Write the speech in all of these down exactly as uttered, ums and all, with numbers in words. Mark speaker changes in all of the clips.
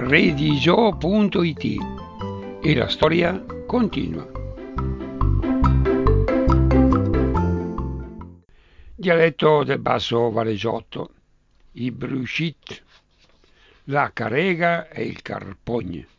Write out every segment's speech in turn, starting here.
Speaker 1: redigio punto it e la storia continua. Dialetto del Basso Vareggiotto, i Bruscit, la carega e il carpogne.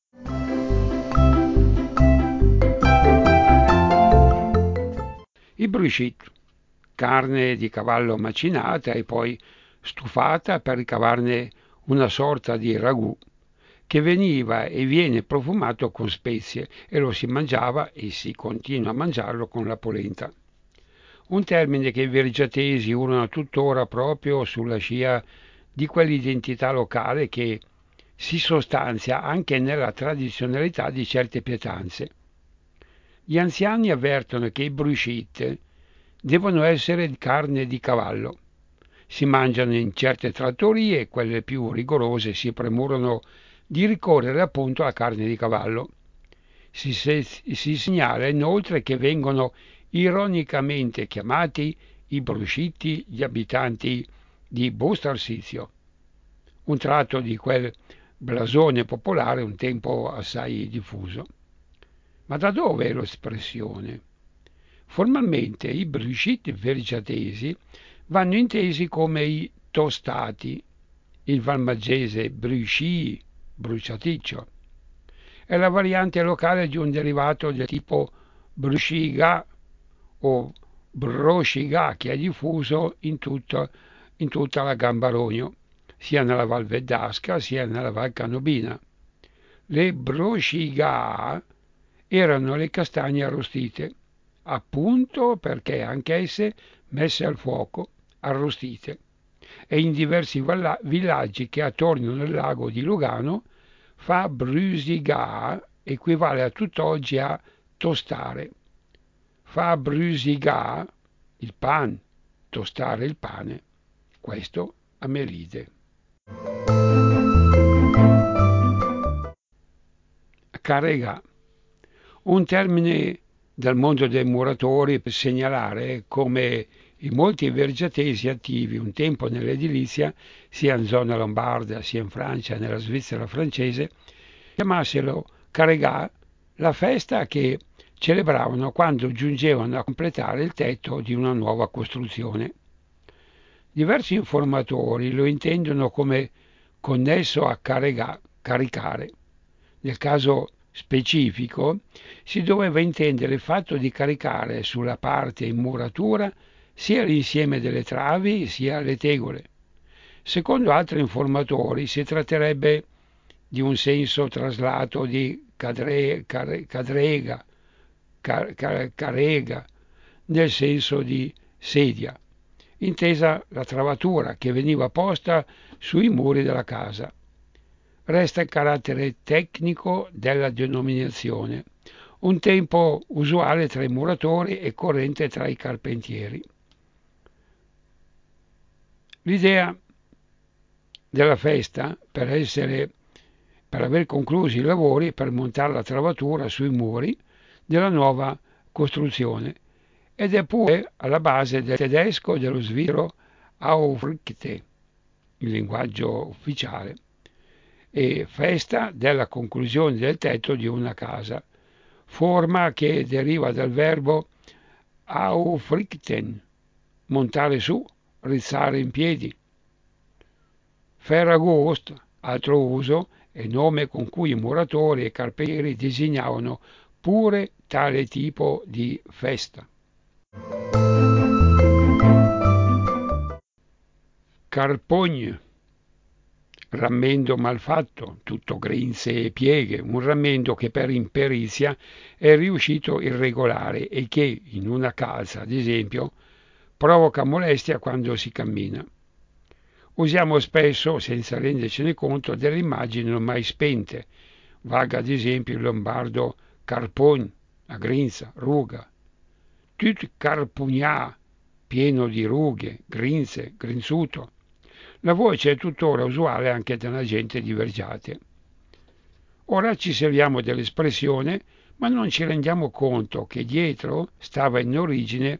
Speaker 1: I Bruscit, carne di cavallo macinata e poi stufata per ricavarne una sorta di ragù che veniva e viene profumato con spezie e lo si mangiava e si continua a mangiarlo con la polenta. Un termine che i vergiatesi usano tuttora proprio sulla scia di quell'identità locale che si sostanzia anche nella tradizionalità di certe pietanze. Gli anziani avvertono che i bruscit devono essere di carne di cavallo. Si mangiano in certe trattorie, quelle più rigorose si premurano di ricorrere appunto alla carne di cavallo. Si, se, si segnala inoltre che vengono ironicamente chiamati i brusciti gli abitanti di Bustarsizio, un tratto di quel blasone popolare un tempo assai diffuso. Ma da dove è l'espressione? Formalmente i brusciti vergiatesi vanno intesi come i tostati, il valmaggese brusci, bruciaticcio. È la variante locale di un derivato del tipo brusciga o brosciga che è diffuso in, tutto, in tutta la Gamba Rogno, sia nella Val Veddasca sia nella Val Canobina. Le brosciga erano le castagne arrostite, appunto perché anch'esse messe al fuoco, arrostite, e in diversi villaggi che attorno al lago di Lugano fa brusiga equivale a tutt'oggi a tostare. Fa brusiga il pan, tostare il pane, questo a Meride. Carega, un termine dal mondo dei muratori per segnalare come in molti vergiatesi attivi un tempo nell'edilizia, sia in zona lombarda sia in Francia, nella Svizzera francese, chiamassero carega la festa che celebravano quando giungevano a completare il tetto di una nuova costruzione. Diversi informatori lo intendono come connesso a carega, caricare. Nel caso specifico si doveva intendere il fatto di caricare sulla parte in muratura sia l'insieme delle travi sia le tegole. Secondo altri informatori si tratterebbe di un senso traslato di cadre, care, cadrega, car, car, carega, nel senso di sedia, intesa la travatura che veniva posta sui muri della casa. Resta il carattere tecnico della denominazione, un tempo usuale tra i muratori e corrente tra i carpentieri. L'idea della festa per essere per aver concluso i lavori per montare la travatura sui muri della nuova costruzione ed è pure alla base del tedesco e dello svizzero Aufrichte, il linguaggio ufficiale, e festa della conclusione del tetto di una casa, forma che deriva dal verbo aufrichten, montare su, rizzare in piedi. Ferragost, altro uso, è nome con cui i muratori e carpentieri designavano pure tale tipo di festa. Carpogne, rammendo malfatto, tutto grinze e pieghe, un rammendo che per imperizia è riuscito irregolare e che, in una calza, ad esempio, provoca molestia quando si cammina. Usiamo spesso, senza rendercene conto, delle immagini non mai spente. Vaga ad esempio il lombardo carpogn, a grinza, ruga. Tut carpugnà, pieno di rughe, grinze, grinzuto. La voce è tuttora usuale anche nella gente di Vergiate. Ora ci serviamo dell'espressione, ma non ci rendiamo conto che dietro stava in origine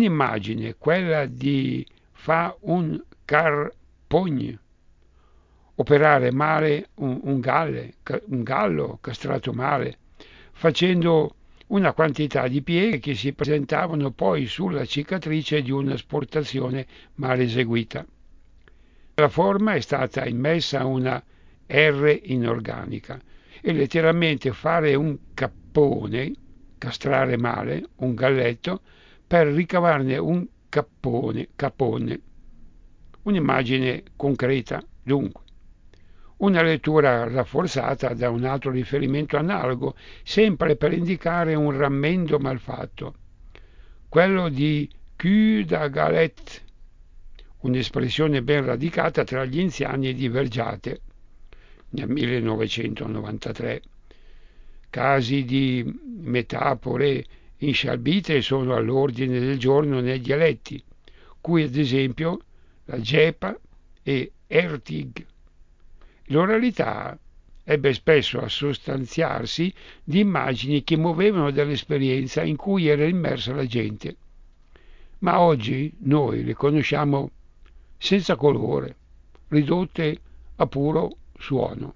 Speaker 1: un'immagine, quella di fa un carpogn, operare male un, un, galle, un gallo castrato male, facendo una quantità di pieghe che si presentavano poi sulla cicatrice di una sportazione mal eseguita. La forma è stata immessa una R inorganica e letteralmente fare un cappone, castrare male, un galletto, per ricavarne un cappone, capone. Un'immagine concreta, dunque. Una lettura rafforzata da un altro riferimento analogo, sempre per indicare un rammendo malfatto, quello di cul da galette, un'espressione ben radicata tra gli anziani di Vergiate nel millenovecentonovantatré. Casi di metafore inscialbite sono all'ordine del giorno nei dialetti, cui ad esempio la gepa e ertig. L'oralità ebbe spesso a sostanziarsi di immagini che muovevano dall'esperienza in cui era immersa la gente. Ma oggi noi le conosciamo senza colore, ridotte a puro suono.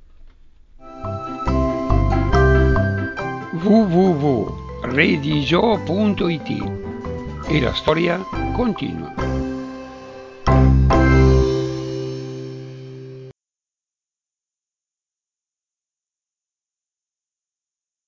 Speaker 1: w w w punto redigio punto it e la storia continua.